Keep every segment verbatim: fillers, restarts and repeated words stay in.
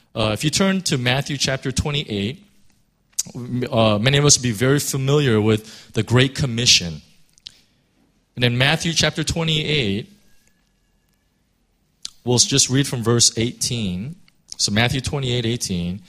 Uh, if you turn to Matthew chapter twenty-eight, uh, many of us will be very familiar with the Great Commission. And in Matthew chapter twenty-eight, we'll just read from verse eighteen. So Matthew twenty-eight, eighteen.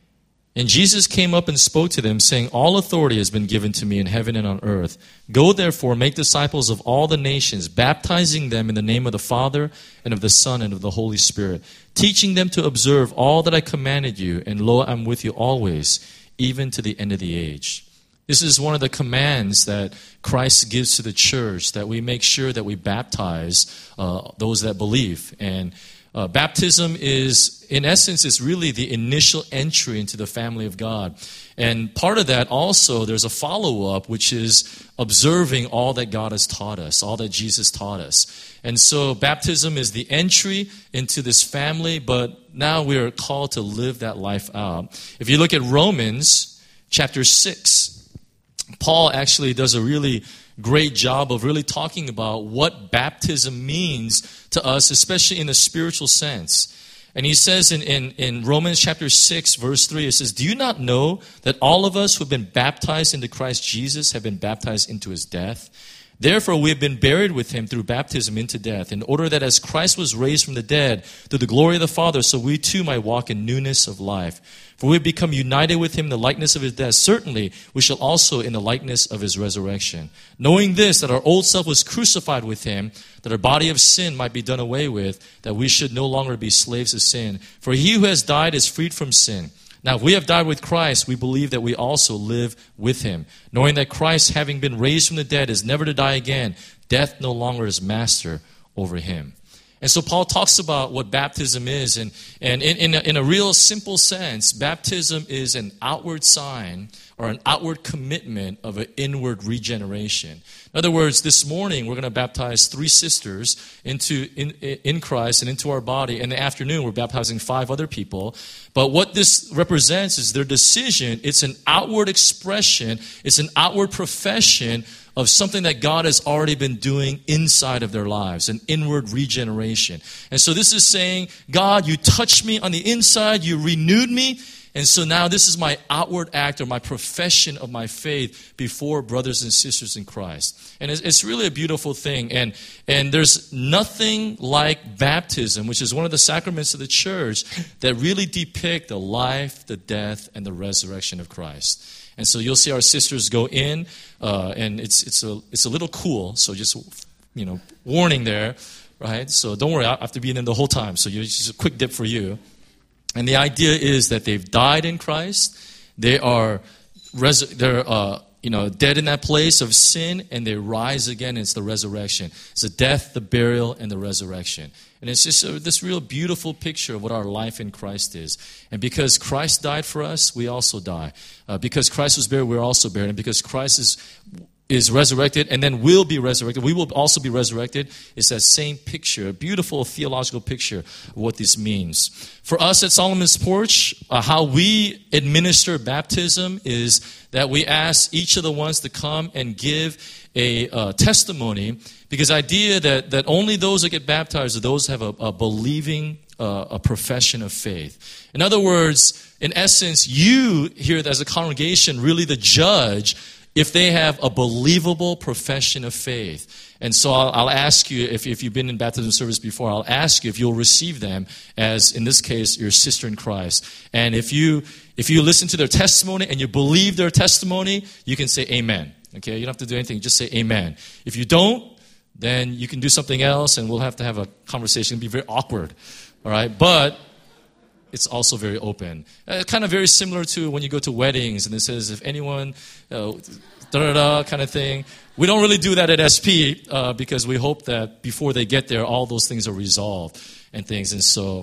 And Jesus came up and spoke to them, saying, all authority has been given to me in heaven and on earth. Go therefore, make disciples of all the nations, baptizing them in the name of the Father and of the Son and of the Holy Spirit, teaching them to observe all that I commanded you, and lo, I'm with you always, even to the end of the age. This is one of the commands that Christ gives to the church, that we make sure that we baptize uh, those that believe. And Uh, baptism is, in essence, is really the initial entry into the family of God. And part of that also, there's a follow-up, which is observing all that God has taught us, all that Jesus taught us. And so baptism is the entry into this family, but now we are called to live that life out. If you look at Romans chapter six, Paul actually does a really great job of really talking about what baptism means to us, especially in a spiritual sense. And he says in, in, in Romans chapter six, verse three, it says, do you not know that all of us who have been baptized into Christ Jesus have been baptized into his death? Therefore, we have been buried with him through baptism into death, in order that as Christ was raised from the dead through the glory of the Father, so we too might walk in newness of life. For we have become united with him in the likeness of his death. Certainly, we shall also in the likeness of his resurrection. Knowing this, that our old self was crucified with him, that our body of sin might be done away with, that we should no longer be slaves of sin. For he who has died is freed from sin. Now, if we have died with Christ, we believe that we also live with him, knowing that Christ, having been raised from the dead, is never to die again. Death no longer is master over him. And so Paul talks about what baptism is, and, and in, in, a, in a real simple sense, baptism is an outward sign or an outward commitment of an inward regeneration. In other words, this morning we're going to baptize three sisters into in, in Christ and into our body. In the afternoon we're baptizing five other people. But what this represents is their decision. It's an outward expression. It's an outward profession of something that God has already been doing inside of their lives, an inward regeneration. And so this is saying, God, you touched me on the inside, you renewed me, and so now this is my outward act or my profession of my faith before brothers and sisters in Christ. And it's, it's really a beautiful thing. And, and there's nothing like baptism, which is one of the sacraments of the church, that really depict the life, the death, and the resurrection of Christ. And so you'll see our sisters go in, uh, and it's it's a it's a little cool. So just, you know, warning there, right? So don't worry, I have to be in them the whole time. So you just a quick dip for you. And the idea is that they've died in Christ. They are res- they're uh, you know dead in that place of sin, and they rise again. It's the resurrection. It's the death, the burial, and the resurrection. And it's just a, this real beautiful picture of what our life in Christ is. And because Christ died for us, we also die. Uh, because Christ was buried, we're also buried. And because Christ is is resurrected and then will be resurrected, we will also be resurrected. It's that same picture, a beautiful theological picture of what this means. For us at Solomon's Porch, uh, how we administer baptism is that we ask each of the ones to come and give a uh, testimony, because the idea that, that only those that get baptized are those who have a, a believing, uh, a profession of faith. In other words, in essence, you here as a congregation really the judge if they have a believable profession of faith. And so I'll, I'll ask you, if, if you've been in baptism service before, I'll ask you if you'll receive them as, in this case, your sister in Christ. And if you if you listen to their testimony and you believe their testimony, you can say amen. Okay, you don't have to do anything, just say amen. If you don't, then you can do something else and we'll have to have a conversation. It'll be very awkward, all right? But it's also very open. Uh, kind of very similar to when you go to weddings and it says, if anyone, uh, da-da-da kind of thing. We don't really do that at S P uh, because we hope that before they get there, all those things are resolved and things. And so,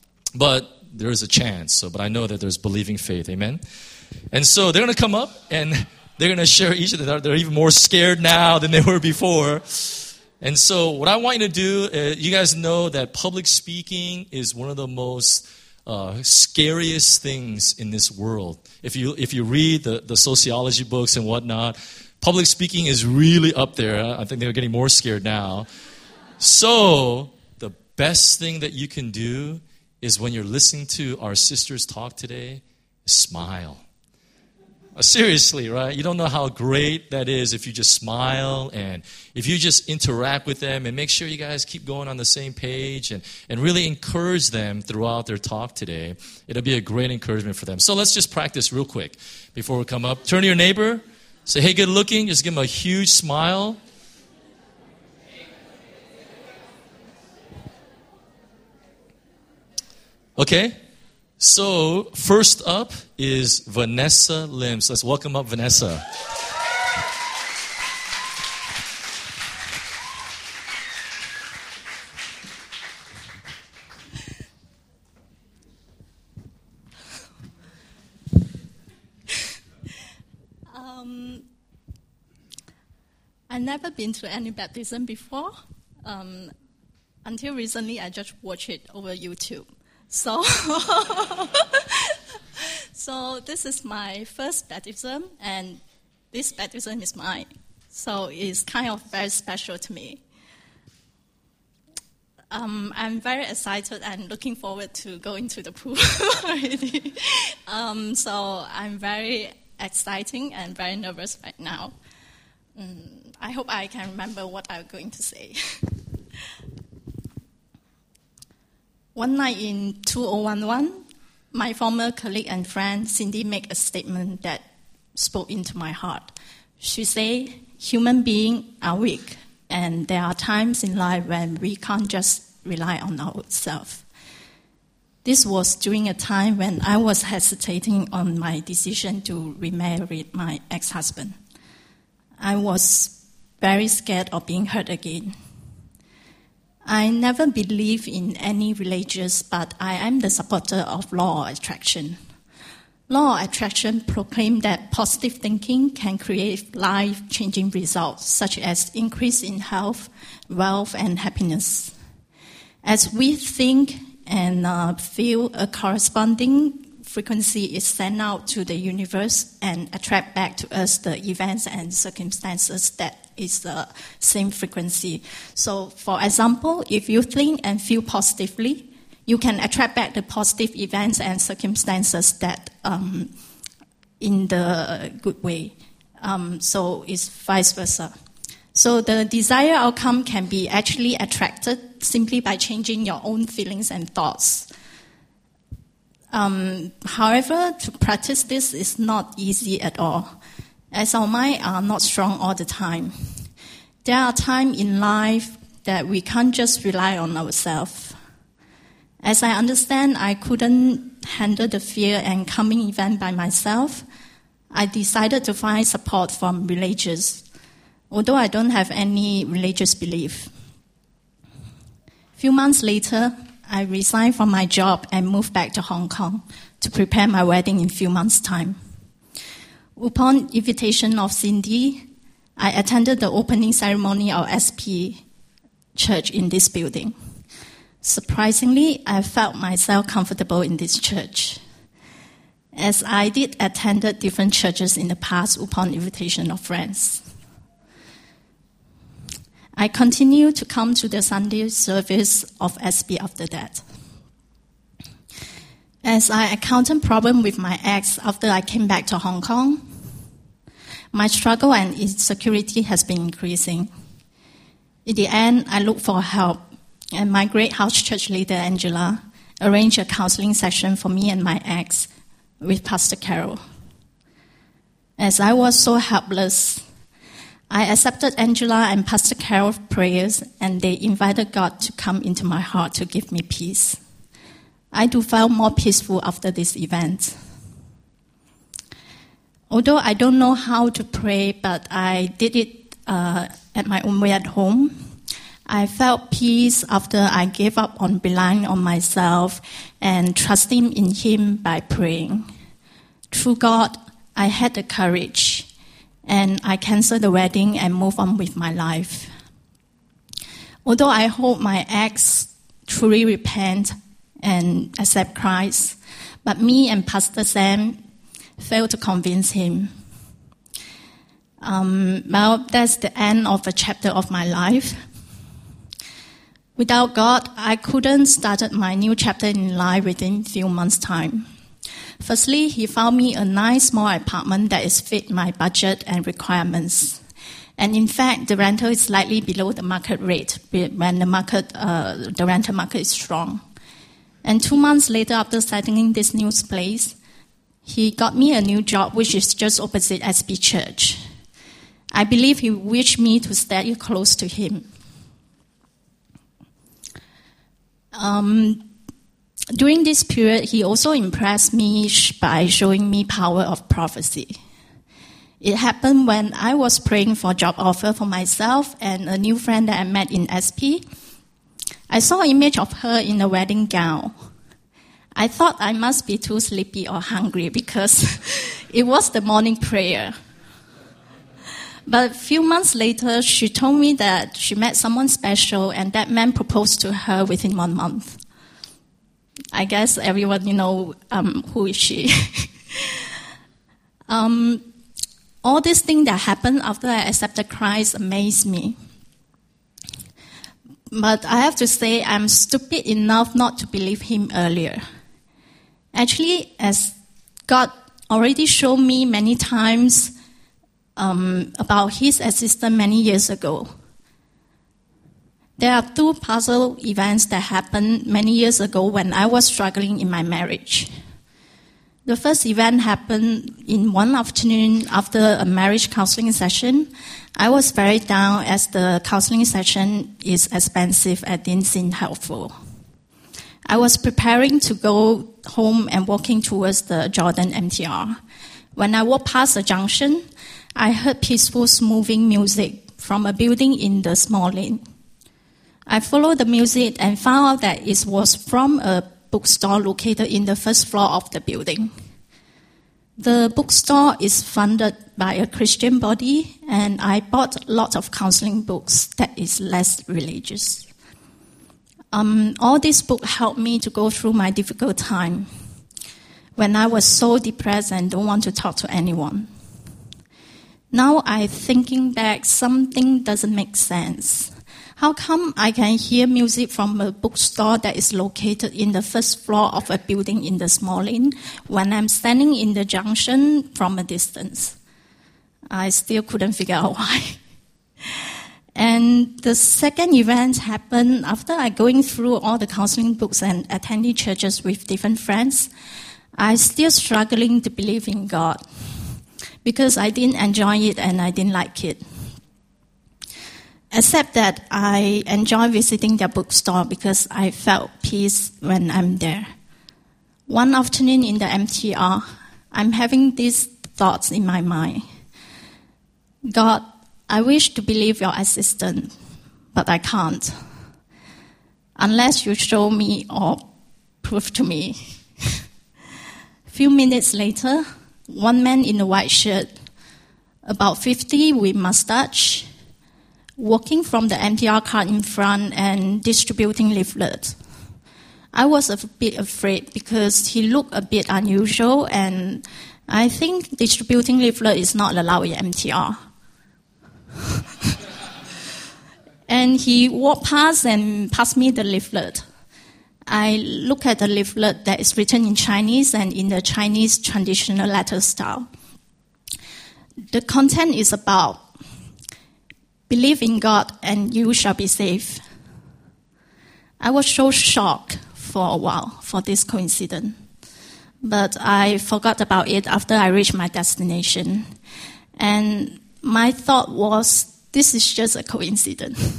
but there is a chance. So, but I know that there's believing faith. Amen? And so they're going to come up and they're going to share each of them. They're even more scared now than they were before. And so what I want you to do, uh, you guys know that public speaking is one of the most Uh, scariest things in this world. If you if you read the, the sociology books and whatnot, public speaking is really up there. I think they're getting more scared now. So the best thing that you can do is when you're listening to our sisters talk today, smile. Seriously, right? You don't know how great that is if you just smile and if you just interact with them and make sure you guys keep going on the same page and, and really encourage them throughout their talk today. It'll be a great encouragement for them. So let's just practice real quick before we come up. Turn to your neighbor. Say, hey, good looking. Just give them a huge smile. Okay. So, first up is Vanessa Lim. So let's welcome up Vanessa. Um, I've never been to any baptism before. Um, until recently, I just watched it over YouTube. So, so this is my first baptism, and this baptism is mine. So it's kind of very special to me. Um, I'm very excited and looking forward to going to the pool already. um, so I'm very exciting and very nervous right now. Um, I hope I can remember what I'm going to say. One night in two thousand eleven, my former colleague and friend Cindy made a statement that spoke into my heart. She said, human beings are weak, and there are times in life when we can't just rely on ourselves. This was during a time when I was hesitating on my decision to remarry my ex-husband. I was very scared of being hurt again. I never believed in any religious, but I am the supporter of law of attraction. Law of attraction proclaims that positive thinking can create life-changing results, such as increase in health, wealth, and happiness. As we think and uh, feel, a corresponding frequency is sent out to the universe and attract back to us the events and circumstances that is the same frequency. So, for example, if you think and feel positively, you can attract back the positive events and circumstances that um, in the good way. Um, so it's vice versa. So the desired outcome can be actually attracted simply by changing your own feelings and thoughts. Um, however, to practice this is not easy at all, as our minds are not strong all the time. There are times in life that we can't just rely on ourselves. As I understand, I couldn't handle the fear and coming event by myself. I decided to find support from religious, although I don't have any religious belief. A few months later, I resigned from my job and moved back to Hong Kong to prepare my wedding in a few months' time. Upon invitation of Cindy, I attended the opening ceremony of S P Church in this building. Surprisingly, I felt myself comfortable in this church, as I did attend different churches in the past upon invitation of friends. I continued to come to the Sunday service of S P after that. As I encountered problems with my ex after I came back to Hong Kong, my struggle and insecurity has been increasing. In the end, I looked for help, and my great house church leader, Angela, arranged a counseling session for me and my ex with Pastor Carol. As I was so helpless, I accepted Angela and Pastor Carol's prayers, and they invited God to come into my heart to give me peace. I do feel more peaceful after this event. Although I don't know how to pray, but I did it uh, at my own way at home. I felt peace after I gave up on relying on myself and trusting in Him by praying. Through God, I had the courage, and I canceled the wedding and moved on with my life. Although I hope my ex truly repent and accept Christ, but me and Pastor Sam failed to convince him. Um, well, that's the end of a chapter of my life. Without God, I couldn't start my new chapter in life within a few months' time. Firstly, he found me a nice small apartment that is fit my budget and requirements. And in fact, the rental is slightly below the market rate when the market, uh, the rental market is strong. And two months later, after settling this new place, he got me a new job, which is just opposite S P Church. I believe he wished me to stay close to him. Um, during this period, he also impressed me by showing me power of prophecy. It happened when I was praying for a job offer for myself and a new friend that I met in S P. I saw an image of her in a wedding gown. I thought I must be too sleepy or hungry because it was the morning prayer. But a few months later, she told me that she met someone special and that man proposed to her within one month. I guess everyone, you know, um, who is she? um, all these things that happened after I accepted Christ amazed me. But I have to say I'm stupid enough not to believe him earlier. Actually, as God already showed me many times Um, about his assistant many years ago. There are two puzzle events that happened many years ago when I was struggling in my marriage. The first event happened in one afternoon after a marriage counseling session. I was very down as the counseling session is expensive and didn't seem helpful. I was preparing to go home and walking towards the Jordan M T R. When I walked past the junction, I heard peaceful, moving music from a building in the small lane. I followed the music and found out that it was from a bookstore located in the first floor of the building. The bookstore is funded by a Christian body, and I bought lots of counseling books that is less religious. Um, all these books helped me to go through my difficult time when I was so depressed and don't want to talk to anyone. Now I'm thinking back, something doesn't make sense. How come I can hear music from a bookstore that is located in the first floor of a building in the small lane when I'm standing in the junction from a distance? I still couldn't figure out why. And the second event happened after I going through all the counseling books and attending churches with different friends. I still struggling to believe in God, because I didn't enjoy it and I didn't like it. Except that I enjoy visiting their bookstore because I felt peace when I'm there. One afternoon in the M T R, I'm having these thoughts in my mind. God, I wish to believe your assistant, but I can't. Unless you show me or prove to me. A few minutes later, one man in a white shirt, about fifty with mustache, walking from the M T R car in front and distributing leaflets. I was a bit afraid because he looked a bit unusual, and I think distributing leaflet is not allowed in M T R. And he walked past and passed me the leaflet. I look at the leaflet that is written in Chinese and in the Chinese traditional letter style. The content is about, believe in God and you shall be saved. I was so shocked for a while for this coincidence. But I forgot about it after I reached my destination. And my thought was, this is just a coincidence.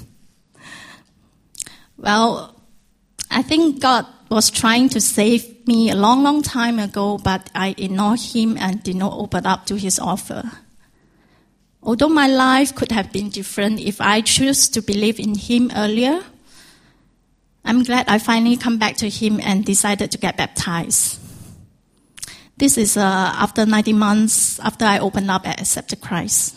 Well, I think God was trying to save me a long, long time ago, but I ignored him and did not open up to his offer. Although my life could have been different if I chose to believe in him earlier, I'm glad I finally come back to him and decided to get baptized. This is uh, after nineteen months after I opened up and accepted Christ.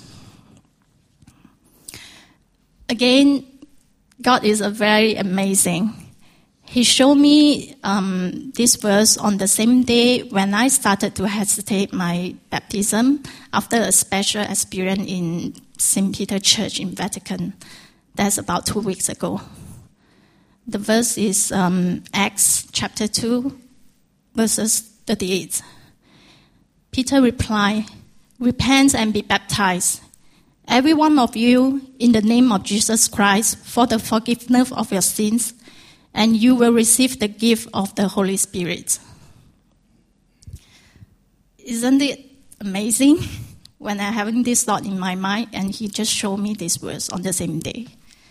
Again, God is a very amazing. He showed me um, this verse on the same day when I started to hesitate my baptism after a special experience in Saint Peter Church in Vatican. That's about two weeks ago. The verse is um, Acts chapter two, verses thirty-eight. Peter replied, "Repent and be baptized, every one of you, in the name of Jesus Christ, for the forgiveness of your sins, and you will receive the gift of the Holy Spirit." Isn't it amazing when I'm having this thought in my mind and he just showed me this verse on the same day?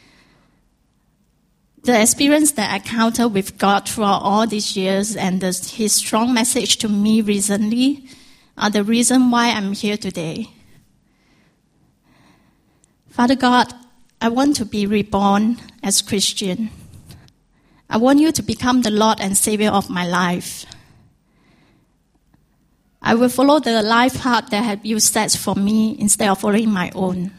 The experience that I encountered with God throughout all these years and the, his strong message to me recently are the reason why I'm here today. Father God, I want to be reborn as Christian. I want you to become the Lord and Savior of my life. I will follow the life path that have you set for me instead of following my own.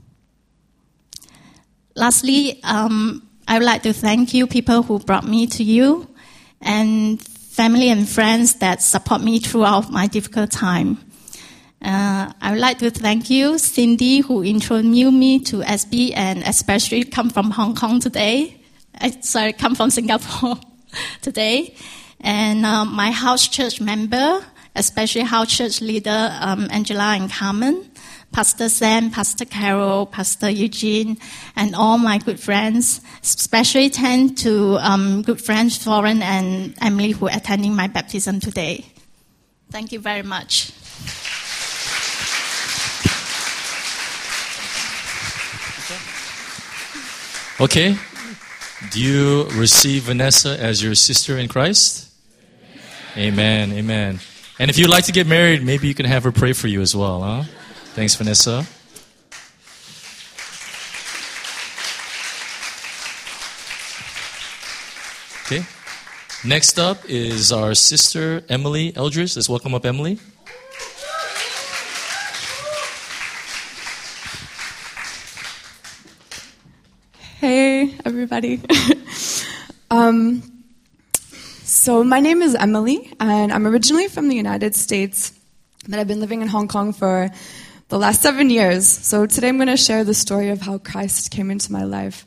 Lastly, um, I would like to thank you, people who brought me to you, and family and friends that support me throughout my difficult time. Uh, I would like to thank you, Cindy, who introduced me to S B, and especially come from Hong Kong today. I, sorry, come from Singapore today. And uh, my house church member, especially house church leader um, Angela and Carmen, Pastor Sam, Pastor Carol, Pastor Eugene, and all my good friends, especially thank to um, good friends Florence and Emily who are attending my baptism today. Thank you very much. Okay. Do you receive Vanessa as your sister in Christ? Amen. Amen. Amen. And if you'd like to get married, maybe you can have her pray for you as well, huh? Thanks, Vanessa. Okay. Next up is our sister, Emily Eldridge. Let's welcome up Emily. Hey, everybody. um, so my name is Emily, and I'm originally from the United States, but I've been living in Hong Kong for the last seven years. So today I'm going to share the story of how Christ came into my life.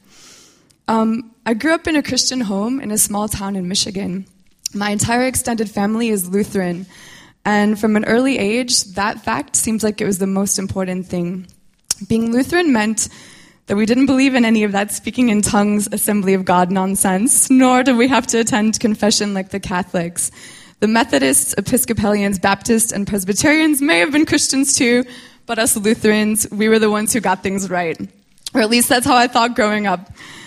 Um, I grew up in a Christian home in a small town in Michigan. My entire extended family is Lutheran, and from an early age, that fact seemed like it was the most important thing. Being Lutheran meant that we didn't believe in any of that speaking in tongues, Assembly of God nonsense, nor did we have to attend confession like the Catholics. The Methodists, Episcopalians, Baptists, and Presbyterians may have been Christians too, but us Lutherans, we were the ones who got things right. Or at least that's how I thought growing up.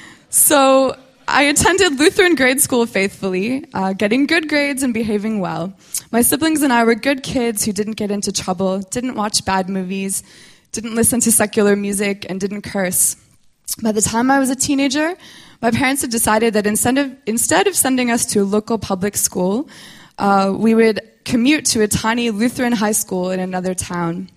So I attended Lutheran grade school faithfully, uh, getting good grades and behaving well. My siblings and I were good kids who didn't get into trouble, didn't watch bad movies, didn't listen to secular music, and didn't curse. By the time I was a teenager, my parents had decided that instead of, instead of sending us to a local public school, uh, we would commute to a tiny Lutheran high school in another town.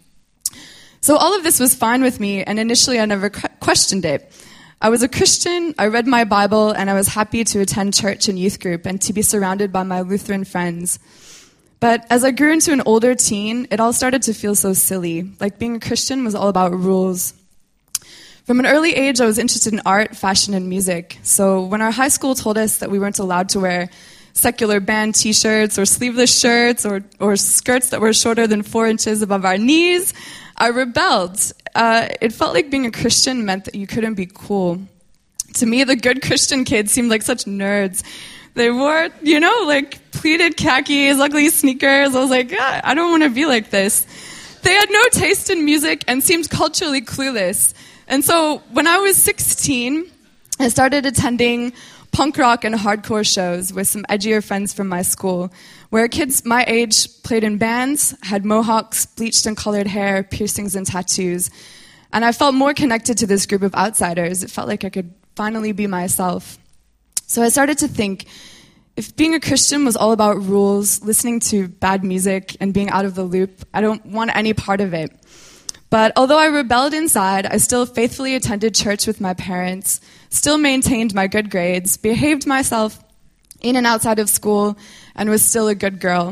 So all of this was fine with me, and initially I never questioned it. I was a Christian, I read my Bible, and I was happy to attend church and youth group and to be surrounded by my Lutheran friends. But as I grew into an older teen, it all started to feel so silly. Like being a Christian was all about rules. From an early age, I was interested in art, fashion, and music. So when our high school told us that we weren't allowed to wear secular band t-shirts or sleeveless shirts or, or skirts that were shorter than four inches above our knees, I rebelled. Uh, it felt like being a Christian meant that you couldn't be cool. To me, the good Christian kids seemed like such nerds. They wore, you know, like pleated khakis, ugly sneakers. I was like, ah, I don't want to be like this. They had no taste in music and seemed culturally clueless. And so when I was sixteen, I started attending punk rock and hardcore shows with some edgier friends from my school, where kids my age played in bands, had mohawks, bleached and colored hair, piercings and tattoos. And I felt more connected to this group of outsiders. It felt like I could finally be myself. So I started to think, if being a Christian was all about rules, listening to bad music, and being out of the loop, I don't want any part of it. But although I rebelled inside, I still faithfully attended church with my parents, still maintained my good grades, behaved myself in and outside of school, and was still a good girl.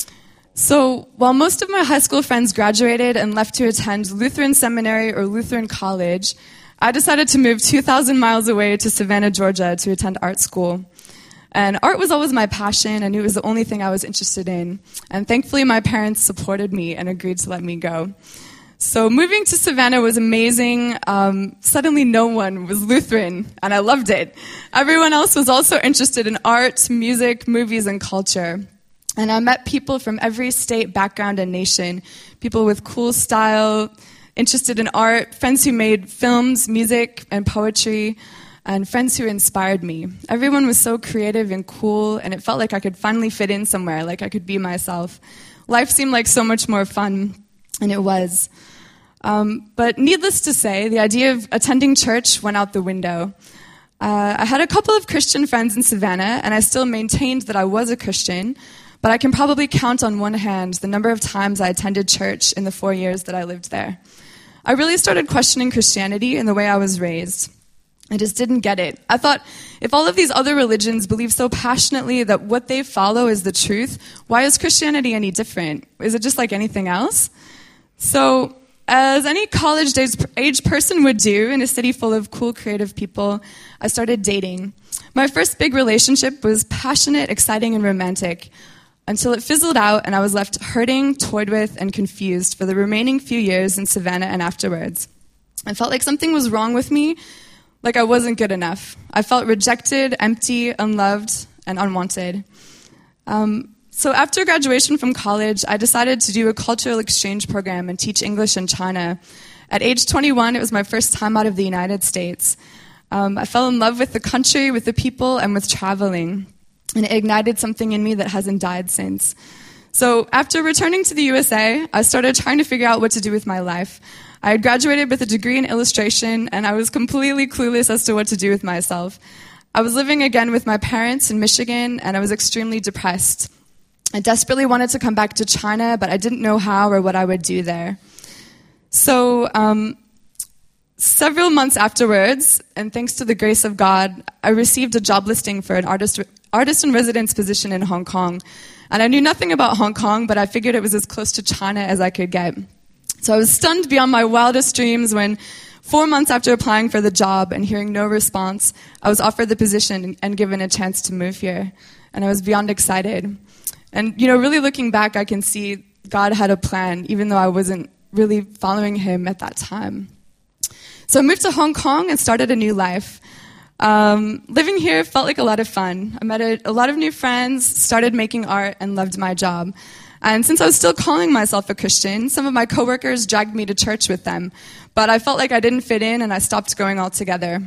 So while most of my high school friends graduated and left to attend Lutheran seminary or Lutheran college, I decided to move two thousand miles away to Savannah, Georgia to attend art school. And art was always my passion, and it was the only thing I was interested in. And thankfully, my parents supported me and agreed to let me go. So moving to Savannah was amazing. Um, suddenly no one was Lutheran, and I loved it. Everyone else was also interested in art, music, movies, and culture. And I met people from every state, background, and nation. People with cool style, interested in art, friends who made films, music, and poetry, and friends who inspired me. Everyone was so creative and cool, and it felt like I could finally fit in somewhere, like I could be myself. Life seemed like so much more fun, and it was. Um, but needless to say, the idea of attending church went out the window. Uh, I had a couple of Christian friends in Savannah, and I still maintained that I was a Christian, but I can probably count on one hand the number of times I attended church in the four years that I lived there. I really started questioning Christianity and the way I was raised. I just didn't get it. I thought, if all of these other religions believe so passionately that what they follow is the truth, why is Christianity any different? Is it just like anything else? So, as any college-age person would do in a city full of cool, creative people, I started dating. My first big relationship was passionate, exciting, and romantic, until it fizzled out and I was left hurting, toyed with, and confused for the remaining few years in Savannah and afterwards. I felt like something was wrong with me, like I wasn't good enough. I felt rejected, empty, unloved, and unwanted. Um, so after graduation from college, I decided to do a cultural exchange program and teach English in China. At age twenty-one, it was my first time out of the United States. Um, I fell in love with the country, with the people, and with traveling. And it ignited something in me that hasn't died since. So after returning to the U S A, I started trying to figure out what to do with my life. I had graduated with a degree in illustration, and I was completely clueless as to what to do with myself. I was living again with my parents in Michigan, and I was extremely depressed. I desperately wanted to come back to China, but I didn't know how or what I would do there. So um, several months afterwards, and thanks to the grace of God, I received a job listing for an artist, artist in residence position in Hong Kong. And I knew nothing about Hong Kong, but I figured it was as close to China as I could get. So I was stunned beyond my wildest dreams when, four months after applying for the job and hearing no response, I was offered the position and given a chance to move here. And I was beyond excited. And, you know, really looking back, I can see God had a plan, even though I wasn't really following him at that time. So I moved to Hong Kong and started a new life. Um, living here felt like a lot of fun. I met a, a lot of new friends, started making art, and loved my job. And since I was still calling myself a Christian, some of my coworkers dragged me to church with them. But I felt like I didn't fit in, and I stopped going altogether.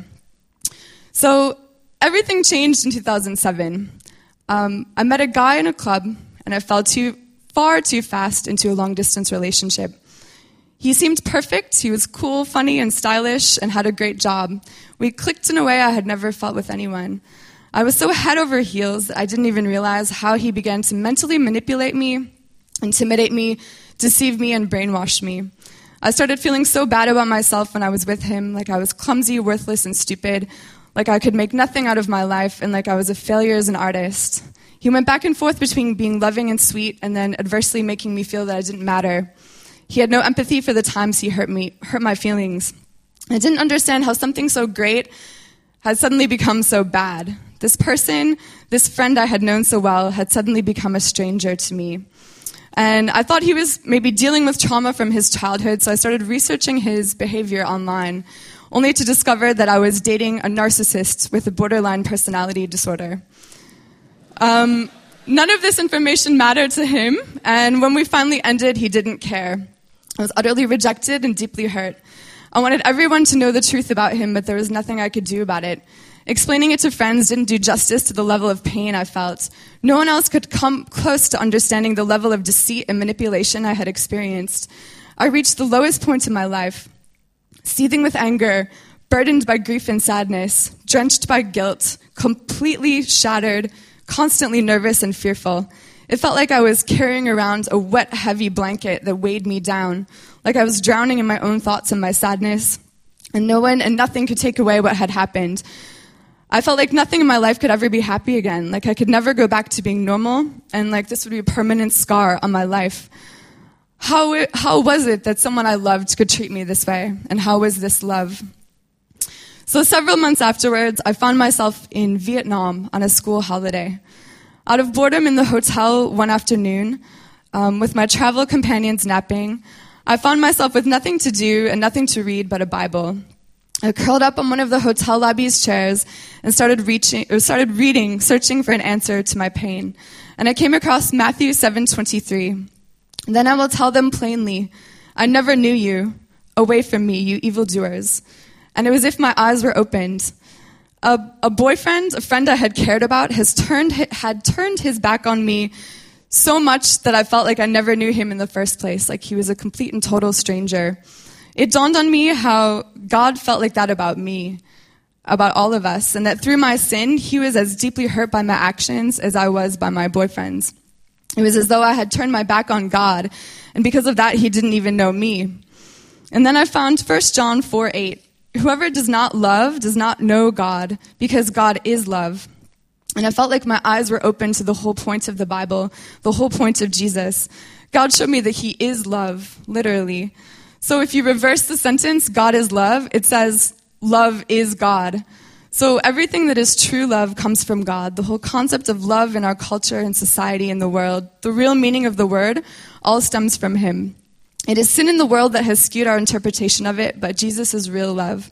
So everything changed in two thousand seven. Um, I met a guy in a club, and I fell too far too fast into a long-distance relationship. He seemed perfect. He was cool, funny, and stylish, and had a great job. We clicked in a way I had never felt with anyone. I was so head over heels that I didn't even realize how he began to mentally manipulate me, intimidate me, deceive me, and brainwash me. I started feeling so bad about myself when I was with him, like I was clumsy, worthless, and stupid, like I could make nothing out of my life, and like I was a failure as an artist. He went back and forth between being loving and sweet and then adversely making me feel that I didn't matter. He had no empathy for the times he hurt me, hurt my feelings. I didn't understand how something so great had suddenly become so bad. This person, this friend I had known so well, had suddenly become a stranger to me. And I thought he was maybe dealing with trauma from his childhood, so I started researching his behavior online, only to discover that I was dating a narcissist with a borderline personality disorder. Um, none of this information mattered to him, and when we finally ended, he didn't care. I was utterly rejected and deeply hurt. I wanted everyone to know the truth about him, but there was nothing I could do about it. Explaining it to friends didn't do justice to the level of pain I felt. No one else could come close to understanding the level of deceit and manipulation I had experienced. I reached the lowest point in my life, seething with anger, burdened by grief and sadness, drenched by guilt, completely shattered, constantly nervous and fearful. It felt like I was carrying around a wet, heavy blanket that weighed me down, like I was drowning in my own thoughts and my sadness, and no one and nothing could take away what had happened. I felt like nothing in my life could ever be happy again, like I could never go back to being normal, and like this would be a permanent scar on my life. How it, how was it that someone I loved could treat me this way, and how was this love? So several months afterwards, I found myself in Vietnam on a school holiday. Out of boredom in the hotel one afternoon, um, with my travel companions napping, I found myself with nothing to do and nothing to read but a Bible. I curled up on one of the hotel lobby's chairs and started reaching, or started reading, searching for an answer to my pain. And I came across Matthew seven twenty-three. Then I will tell them plainly, I never knew you. Away from me, you evildoers. And it was as if my eyes were opened. A, a boyfriend, a friend I had cared about, has turned had turned his back on me so much that I felt like I never knew him in the first place, like he was a complete and total stranger. It dawned on me how God felt like that about me, about all of us, and that through my sin, he was as deeply hurt by my actions as I was by my boyfriend's. It was as though I had turned my back on God, and because of that, he didn't even know me. And then I found First John four eight. Whoever does not love does not know God, because God is love. And I felt like my eyes were open to the whole point of the Bible, the whole point of Jesus. God showed me that he is love, literally. So if you reverse the sentence, God is love, it says, love is God. So everything that is true love comes from God. The whole concept of love in our culture and society and the world, the real meaning of the word, all stems from him. It is sin in the world that has skewed our interpretation of it, but Jesus is real love.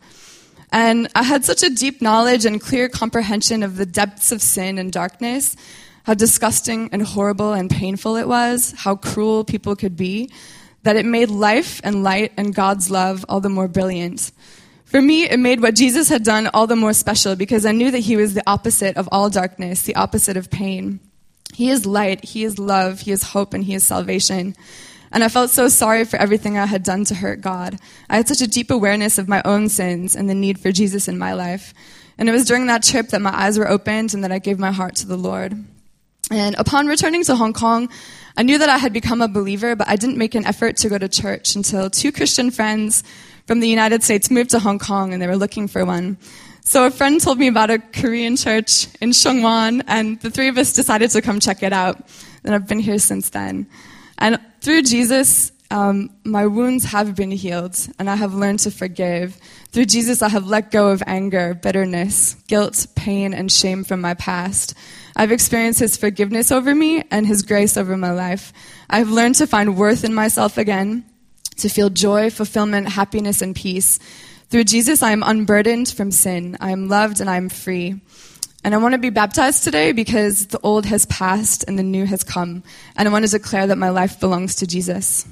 And I had such a deep knowledge and clear comprehension of the depths of sin and darkness, how disgusting and horrible and painful it was, how cruel people could be, that it made life and light and God's love all the more brilliant. For me, it made what Jesus had done all the more special because I knew that he was the opposite of all darkness, the opposite of pain. He is light, he is love, he is hope, and he is salvation. And I felt so sorry for everything I had done to hurt God. I had such a deep awareness of my own sins and the need for Jesus in my life. And it was during that trip that my eyes were opened and that I gave my heart to the Lord. And upon returning to Hong Kong, I knew that I had become a believer, but I didn't make an effort to go to church until two Christian friends from the United States moved to Hong Kong and they were looking for one. So a friend told me about a Korean church in Seongwon, and the three of us decided to come check it out. And I've been here since then. And through Jesus, um, my wounds have been healed, and I have learned to forgive. Through Jesus, I have let go of anger, bitterness, guilt, pain, and shame from my past. I've experienced his forgiveness over me and his grace over my life. I've learned to find worth in myself again, to feel joy, fulfillment, happiness, and peace. Through Jesus, I am unburdened from sin. I am loved and I am free. And I want to be baptized today because the old has passed and the new has come. And I want to declare that my life belongs to Jesus.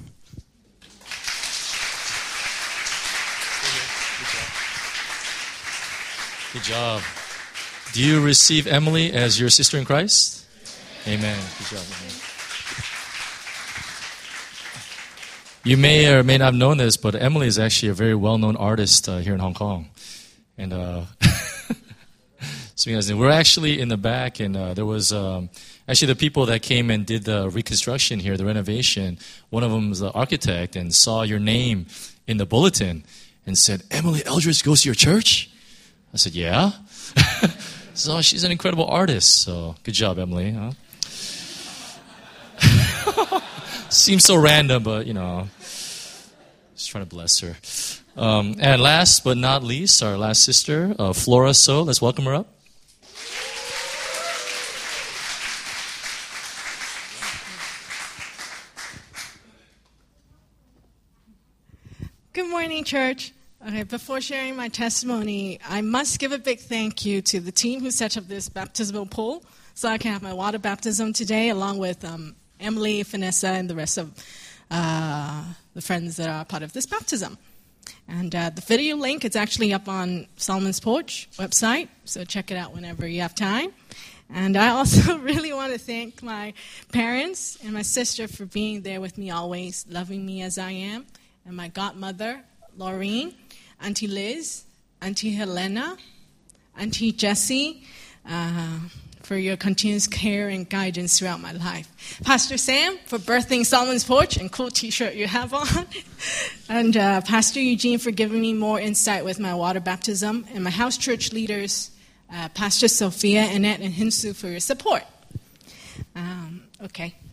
Good job. Do you receive Emily as your sister in Christ? Amen. Good job. Amen. You may or may not have known this, but Emily is actually a very well-known artist uh, here in Hong Kong. And uh, so we're actually in the back, and uh, there was um, actually the people that came and did the reconstruction here, the renovation. One of them was the architect and saw your name in the bulletin and said, Emily Eldridge goes to your church? I said, yeah. So she's an incredible artist. So good job, Emily. Huh? Seems so random, but, you know, just trying to bless her. Um, and last but not least, our last sister, uh, Flora So. Let's welcome her up. Good morning, church. Okay, before sharing my testimony, I must give a big thank you to the team who set up this baptismal pool so I can have my water baptism today, along with um, Emily, Vanessa, and the rest of uh, the friends that are part of this baptism. And uh, the video link is actually up on Solomon's Porch website, so check it out whenever you have time. And I also really want to thank my parents and my sister for being there with me always, loving me as I am, and my godmother, Laureen, Auntie Liz, Auntie Helena, Auntie Jessie, uh, for your continuous care and guidance throughout my life. Pastor Sam, for birthing Solomon's Porch and cool t-shirt you have on. And uh, Pastor Eugene for giving me more insight with my water baptism. And my house church leaders, uh, Pastor Sophia, Annette, and Hinsu for your support. Um, okay,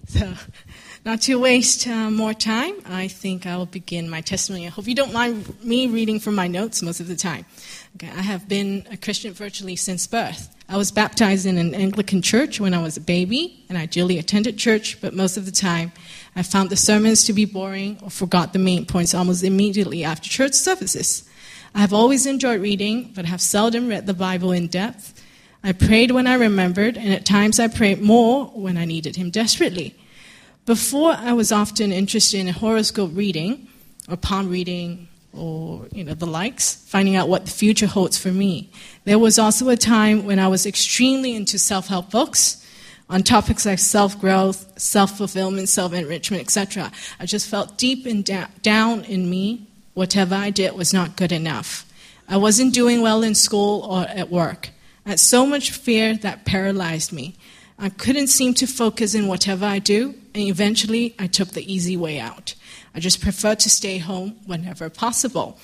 So, not to waste uh, more time, I think I will begin my testimony. I hope you don't mind me reading from my notes most of the time. Okay, I have been a Christian virtually since birth. I was baptized in an Anglican church when I was a baby, and I duly attended church, but most of the time I found the sermons to be boring or forgot the main points almost immediately after church services. I have always enjoyed reading, but have seldom read the Bible in depth. I prayed when I remembered, and at times I prayed more when I needed him desperately. Before, I was often interested in horoscope reading, or palm reading, or you know the likes, finding out what the future holds for me. There was also a time when I was extremely into self-help books on topics like self-growth, self-fulfillment, self-enrichment, et cetera. I just felt deep and da- down in me, whatever I did was not good enough. I wasn't doing well in school or at work. I had so much fear that paralyzed me. I couldn't seem to focus in whatever I do, and eventually I took the easy way out. I just preferred to stay home whenever possible.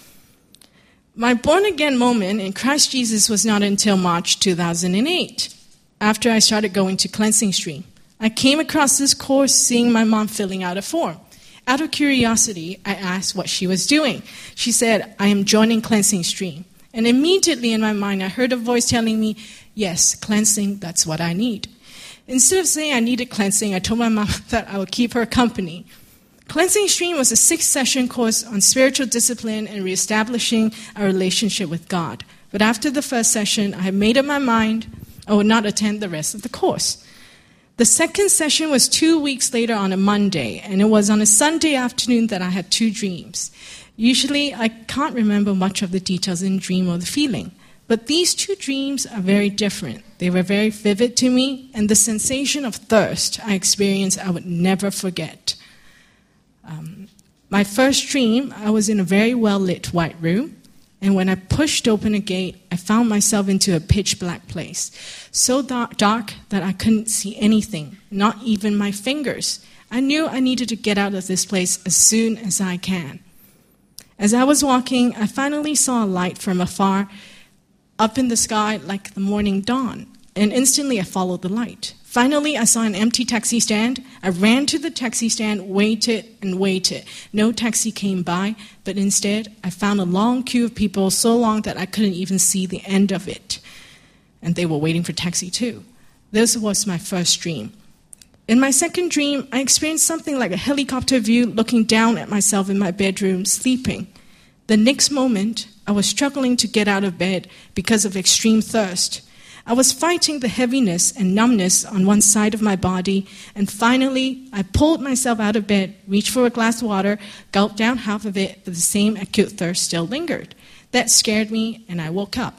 My born-again moment in Christ Jesus was not until March two thousand eight, after I started going to Cleansing Stream. I came across this course seeing my mom filling out a form. Out of curiosity, I asked what she was doing. She said, "I am joining Cleansing Stream." And immediately in my mind, I heard a voice telling me, yes, cleansing, that's what I need. Instead of saying I needed cleansing, I told my mom that I would keep her company. Cleansing Stream was a six-session course on spiritual discipline and reestablishing our relationship with God. But after the first session, I had made up my mind I would not attend the rest of the course. The second session was two weeks later on a Monday, and it was on a Sunday afternoon that I had two dreams. Usually, I can't remember much of the details in the dream or the feeling. But these two dreams are very different. They were very vivid to me, and the sensation of thirst I experienced I would never forget. Um, my first dream, I was in a very well-lit white room, and when I pushed open a gate, I found myself into a pitch-black place, so dark, dark that I couldn't see anything, not even my fingers. I knew I needed to get out of this place as soon as I can. As I was walking, I finally saw a light from afar, up in the sky like the morning dawn, and instantly I followed the light. Finally, I saw an empty taxi stand. I ran to the taxi stand, waited and waited. No taxi came by, but instead I found a long queue of people, so long that I couldn't even see the end of it. And they were waiting for taxi too. This was my first dream. In my second dream, I experienced something like a helicopter view looking down at myself in my bedroom, sleeping. The next moment, I was struggling to get out of bed because of extreme thirst. I was fighting the heaviness and numbness on one side of my body, and finally, I pulled myself out of bed, reached for a glass of water, gulped down half of it, but the same acute thirst still lingered. That scared me, and I woke up.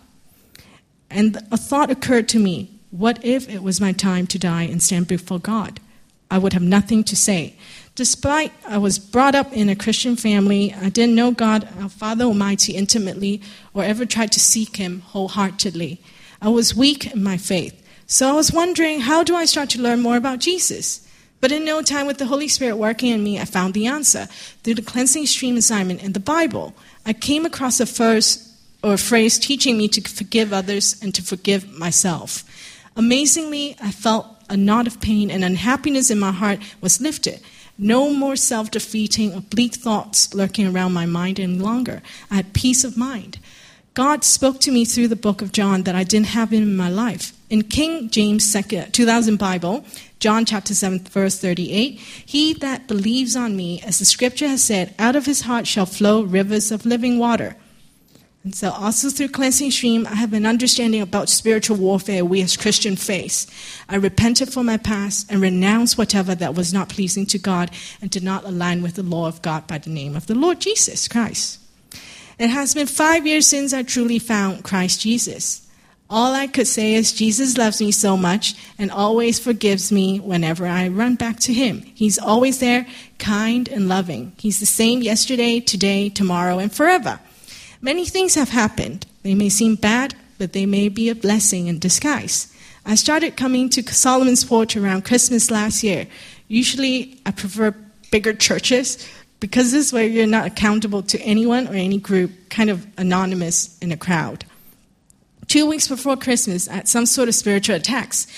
And a thought occurred to me. What if it was my time to die and stand before God? I would have nothing to say. Despite I was brought up in a Christian family, I didn't know God, our Father Almighty, intimately or ever tried to seek Him wholeheartedly. I was weak in my faith. So I was wondering, how do I start to learn more about Jesus? But in no time, with the Holy Spirit working in me, I found the answer. Through the Cleansing Stream assignment in the Bible, I came across a verse or a phrase teaching me to forgive others and to forgive myself. Amazingly, I felt a knot of pain and unhappiness in my heart was lifted. No more self-defeating or bleak thoughts lurking around my mind any longer. I had peace of mind. God spoke to me through the book of John that I didn't have in my life. In King James two thousand Bible, John chapter seven, verse thirty-eight, "He that believes on me, as the scripture has said, out of his heart shall flow rivers of living water." And so also through Cleansing Stream, I have an understanding about spiritual warfare we as Christians face. I repented for my past and renounced whatever that was not pleasing to God and did not align with the law of God by the name of the Lord Jesus Christ. It has been five years since I truly found Christ Jesus. All I could say is Jesus loves me so much and always forgives me whenever I run back to Him. He's always there, kind and loving. He's the same yesterday, today, tomorrow, and forever. Many things have happened. They may seem bad, but they may be a blessing in disguise. I started coming to Solomon's Porch around Christmas last year. Usually, I prefer bigger churches because this way you're not accountable to anyone or any group, kind of anonymous in a crowd. Two weeks before Christmas, I had some sort of spiritual attacks.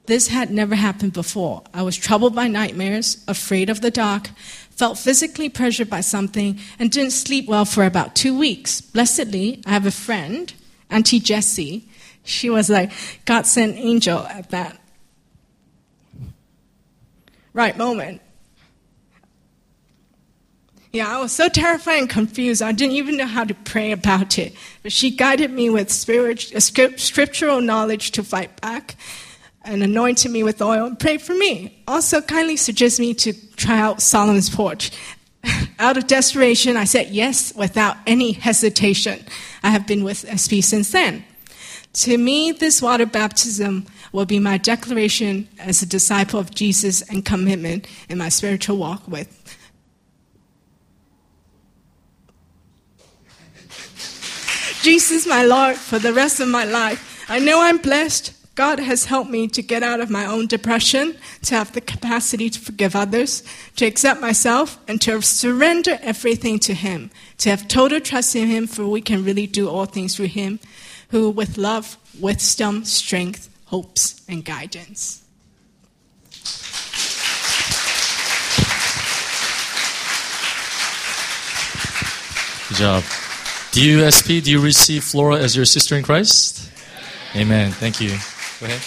This had never happened before. I was troubled by nightmares, afraid of the dark, felt physically pressured by something, and didn't sleep well for about two weeks. Blessedly, I have a friend, Auntie Jessie. She was like God sent angel at that right moment. Yeah, I was so terrified and confused. I didn't even know how to pray about it. But she guided me with spirit, scriptural knowledge to fight back, and anointed me with oil and prayed for me. Also kindly suggested me to try out Solomon's Porch. Out of desperation, I said yes without any hesitation. I have been with S P since then. To me, this water baptism will be my declaration as a disciple of Jesus and commitment in my spiritual walk with Jesus, my Lord, for the rest of my life. I know I'm blessed. God has helped me to get out of my own depression, to have the capacity to forgive others, to accept myself, and to surrender everything to Him, to have total trust in Him, for we can really do all things through Him, who with love, wisdom, strength, hopes, and guidance. Good job. Do you, S P, do you receive Flora as your sister in Christ? Amen. Thank you. Go ahead.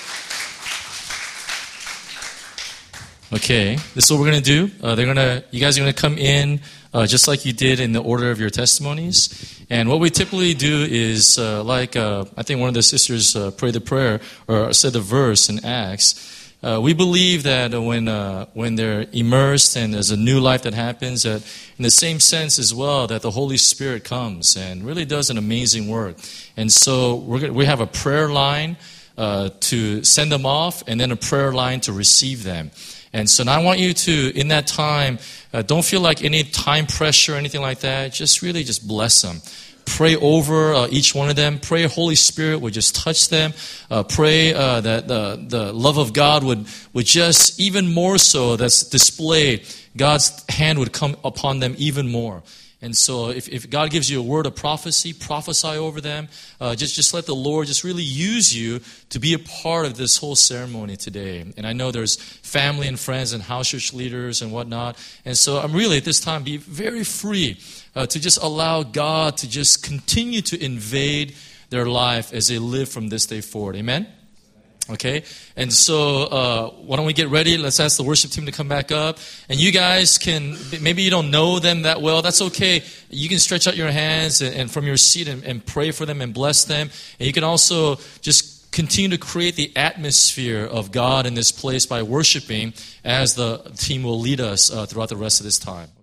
Okay, this is what we're going to do. Uh, they're going to, you guys are going to come in uh, just like you did in the order of your testimonies. And what we typically do is, uh, like uh, I think one of the sisters uh, prayed the prayer or said the verse in Acts. Uh, we believe that when uh, when they're immersed and there's a new life that happens, that in the same sense as well, that the Holy Spirit comes and really does an amazing work. And so we're gonna, we have a prayer line uh, to send them off, and then a prayer line to receive them. And so now I want you to, in that time, uh, don't feel like any time pressure or anything like that. Just really just bless them. Pray over uh, each one of them. Pray Holy Spirit would just touch them. Uh, pray uh, that the, the love of God would, would just, even more so, that's displayed, God's hand would come upon them even more. And so if, if God gives you a word of prophecy, prophesy over them. Uh, just, just let the Lord just really use you to be a part of this whole ceremony today. And I know there's family and friends and house church leaders and whatnot. And so I'm really at this time be very free uh, to just allow God to just continue to invade their life as they live from this day forward. Amen? Okay, and so uh, why don't we get ready? Let's ask the worship team to come back up. And you guys can, maybe you don't know them that well. That's okay. You can stretch out your hands and, and from your seat and, and pray for them and bless them. And you can also just continue to create the atmosphere of God in this place by worshiping as the team will lead us uh, throughout the rest of this time.